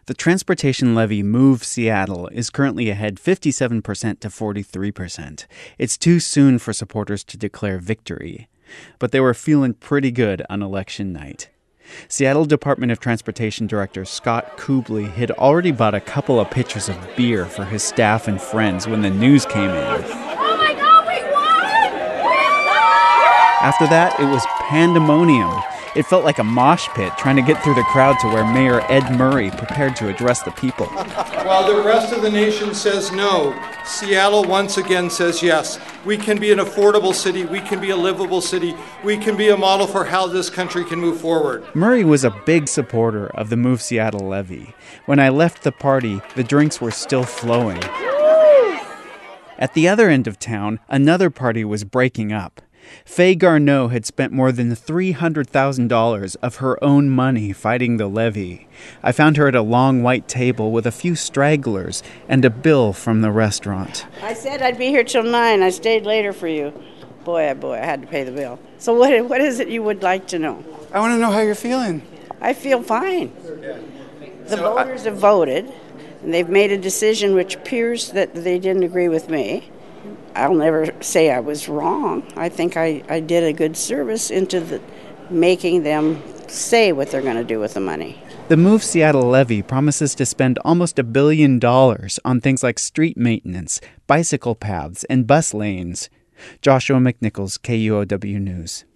The transportation levy Move Seattle is currently ahead 57% to 43%. It's too soon for supporters to declare victory, but they were feeling pretty good on election night. Seattle Department of Transportation Director Scott Kubley had already bought a couple of pitchers of beer for his staff and friends when the news came in. Oh my God, we won! After that, it was pandemonium. It felt like a mosh pit trying to get through the crowd to where Mayor Ed Murray prepared to address the people. While the rest of the nation says no, Seattle once again says yes. We can be an affordable city. We can be a livable city. We can be a model for how this country can move forward. Murray was a big supporter of the Move Seattle levy. When I left the party, the drinks were still flowing. At the other end of town, another party was breaking up. Faye Garneau had spent more than $300,000 of her own money fighting the levy. I found her at a long white table with a few stragglers and a bill from the restaurant. I said I'd be here till 9. I stayed later for you. Boy, I had to pay the bill. So what is it you would like to know? I want to know how you're feeling. I feel fine. The voters have voted, and they've made a decision which appears that they didn't agree with me. I'll never say I was wrong. I think I did a good service into making them say what they're going to do with the money. The Move Seattle levy promises to spend almost $1 billion on things like street maintenance, bicycle paths, and bus lanes. Joshua McNichols, KUOW News.